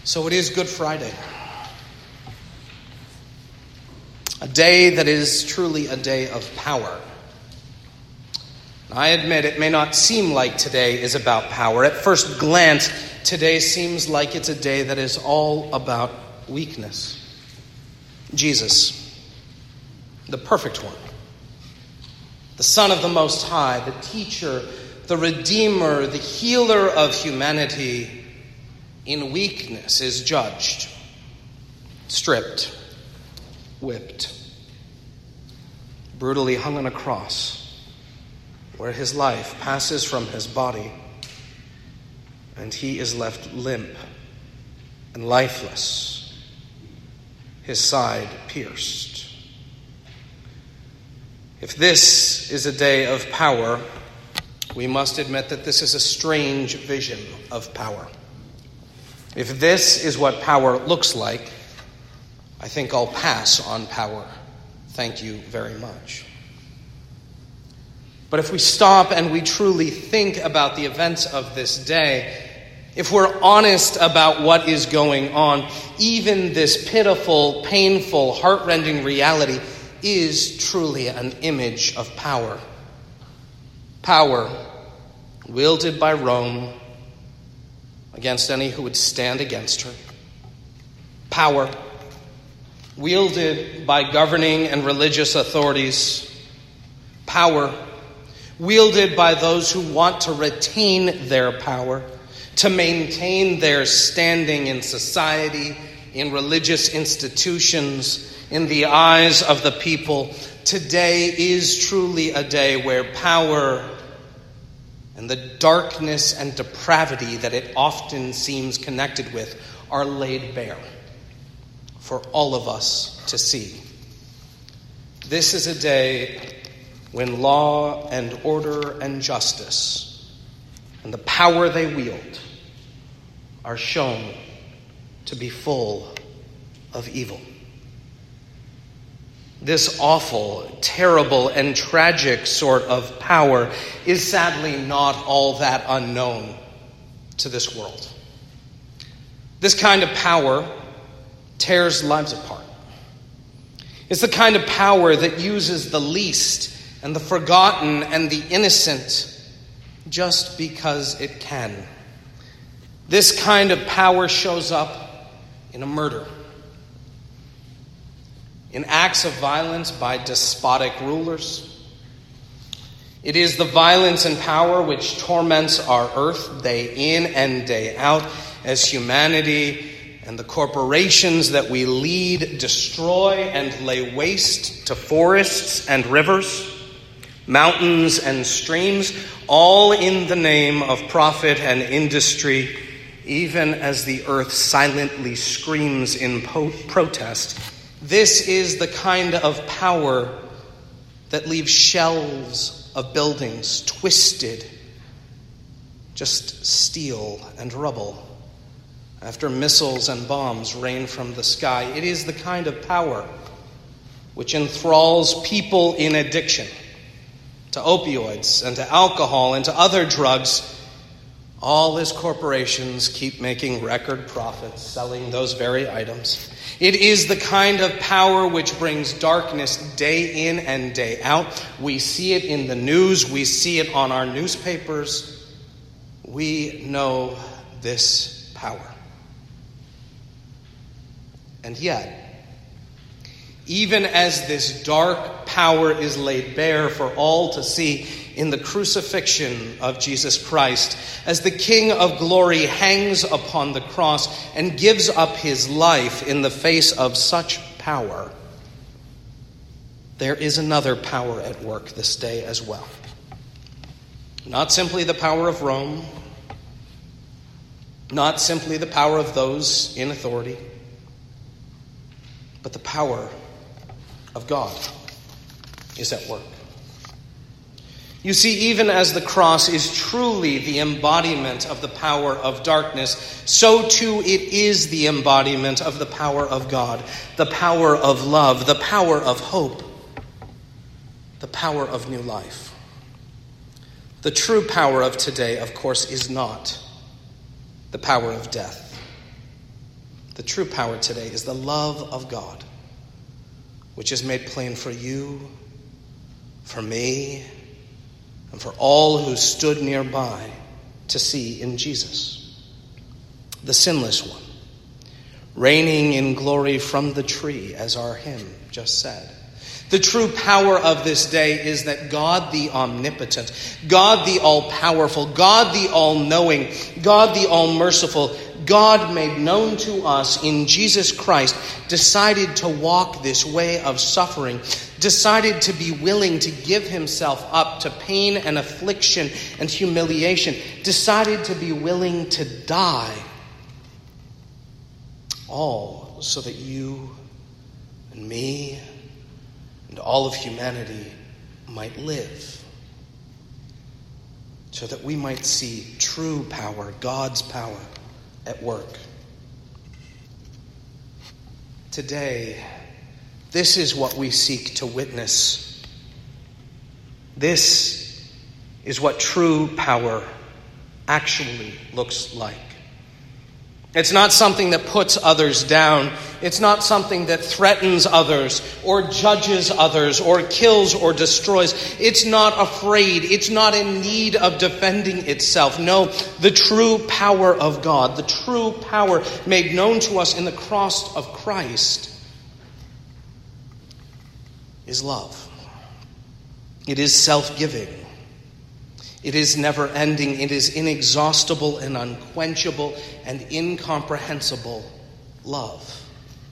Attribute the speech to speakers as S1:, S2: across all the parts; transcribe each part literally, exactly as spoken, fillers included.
S1: So it is Good Friday. A day that is truly a day of power. I admit it may not seem like today is about power. At first glance, today seems like it's a day that is all about weakness. Jesus, the perfect one, the Son of the Most High, the teacher, the Redeemer, the healer of humanity, in weakness is judged, stripped, whipped, brutally hung on a cross, where his life passes from his body, and he is left limp and lifeless, his side pierced. If this is a day of power, we must admit that this is a strange vision of power. If this is what power looks like, I think I'll pass on power. Thank you very much. But if we stop and we truly think about the events of this day, if we're honest about what is going on, even this pitiful, painful, heart-rending reality is truly an image of power. Power wielded by Rome against any who would stand against her. Power wielded by governing and religious authorities. Power wielded by those who want to retain their power, to maintain their standing in society, in religious institutions, in the eyes of the people. Today is truly a day where power and the darkness and depravity that it often seems connected with are laid bare for all of us to see. This is a day when law and order and justice and the power they wield are shown to be full of evil. This awful, terrible, and tragic sort of power is sadly not all that unknown to this world. This kind of power tears lives apart. It's the kind of power that uses the least and the forgotten and the innocent just because it can. This kind of power shows up in a murder, in acts of violence by despotic rulers. It is the violence and power which torments our earth day in and day out as humanity and the corporations that we lead destroy and lay waste to forests and rivers, mountains and streams, all in the name of profit and industry, even as the earth silently screams in po- protest. This is the kind of power that leaves shells of buildings twisted, just steel and rubble, after missiles and bombs rain from the sky. It is the kind of power which enthralls people in addiction to opioids and to alcohol and to other drugs, all as corporations keep making record profits selling those very items. It is the kind of power which brings darkness day in and day out. We see it in the news. We see it on our newspapers. We know this power. And yet, even as this dark power is laid bare for all to see in the crucifixion of Jesus Christ, as the King of glory hangs upon the cross and gives up his life in the face of such power, there is another power at work this day as well. Not simply the power of Rome, not simply the power of those in authority, but the power of God is at work. You see, even as the cross is truly the embodiment of the power of darkness, so too it is the embodiment of the power of God, the power of love, the power of hope, the power of new life. The true power of today, of course, is not the power of death. The true power today is the love of God, which is made plain for you, for me, and for all who stood nearby to see in Jesus, the sinless one, reigning in glory from the tree, as our hymn just said. The true power of this day is that God the omnipotent, God the all-powerful, God the all-knowing, God the all-merciful, God made known to us in Jesus Christ, decided to walk this way of suffering, decided to be willing to give himself up to pain and affliction and humiliation, decided to be willing to die, all so that you and me and all of humanity might live, so that we might see true power, God's power, at work. Today, this is what we seek to witness. This is what true power actually looks like. It's not something that puts others down. It's not something that threatens others or judges others or kills or destroys. It's not afraid. It's not in need of defending itself. No, the true power of God, the true power made known to us in the cross of Christ, is love. It is self-giving. It is never-ending. It is inexhaustible and unquenchable and incomprehensible love.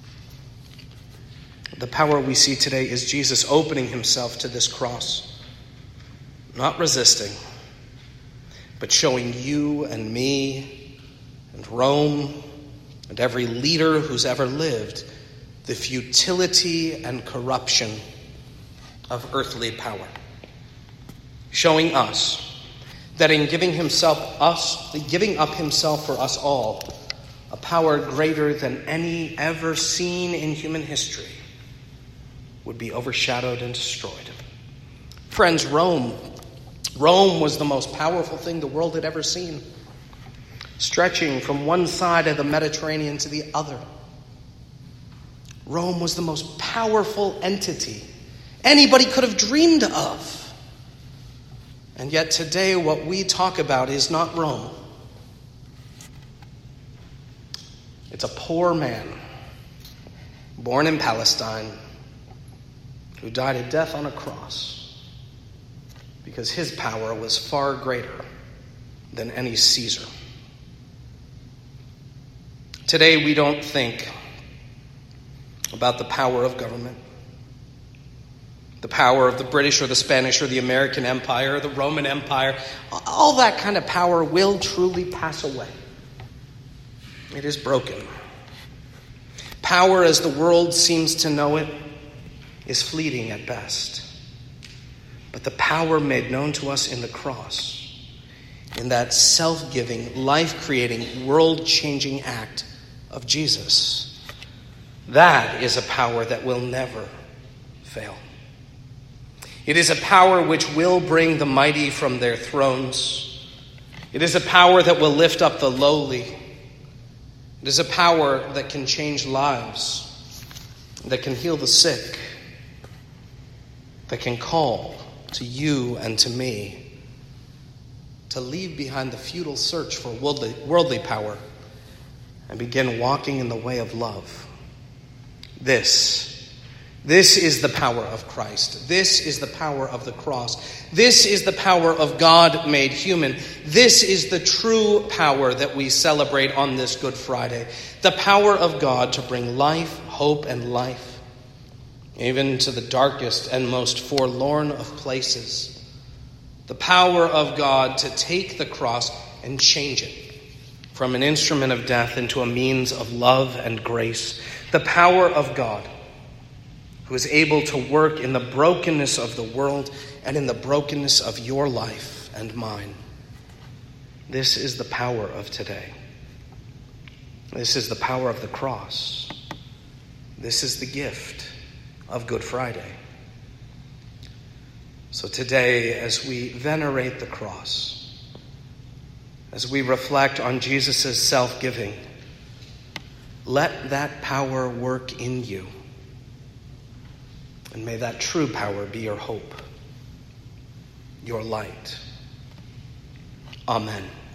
S1: The power we see today is Jesus opening himself to this cross, not resisting, but showing you and me and Rome and every leader who's ever lived the futility and corruption of earthly power. Showing us that in giving himself us, giving up himself for us all, a power greater than any ever seen in human history would be overshadowed and destroyed. Friends, Rome, Rome was the most powerful thing the world had ever seen, stretching from one side of the Mediterranean to the other. Rome was the most powerful entity anybody could have dreamed of. And yet today what we talk about is not Rome. It's a poor man born in Palestine who died a death on a cross because his power was far greater than any Caesar. Today we don't think about the power of government, the power of the British or the Spanish or the American Empire or the Roman Empire. All that kind of power will truly pass away. It is broken. Power as the world seems to know it is fleeting at best. But the power made known to us in the cross, in that self-giving, life-creating, world-changing act of Jesus, that is a power that will never fail. It is a power which will bring the mighty from their thrones. It is a power that will lift up the lowly. It is a power that can change lives, that can heal the sick, that can call to you and to me to leave behind the futile search for worldly, worldly power and begin walking in the way of love. This This is the power of Christ. This is the power of the cross. This is the power of God made human. This is the true power that we celebrate on this Good Friday. The power of God to bring life, hope, and life, even to the darkest and most forlorn of places. The power of God to take the cross and change it from an instrument of death into a means of love and grace. The power of God who is able to work in the brokenness of the world and in the brokenness of your life and mine. This is the power of today. This is the power of the cross. This is the gift of Good Friday. So today, as we venerate the cross, as we reflect on Jesus' self-giving, let that power work in you. And may that true power be your hope, your light. Amen.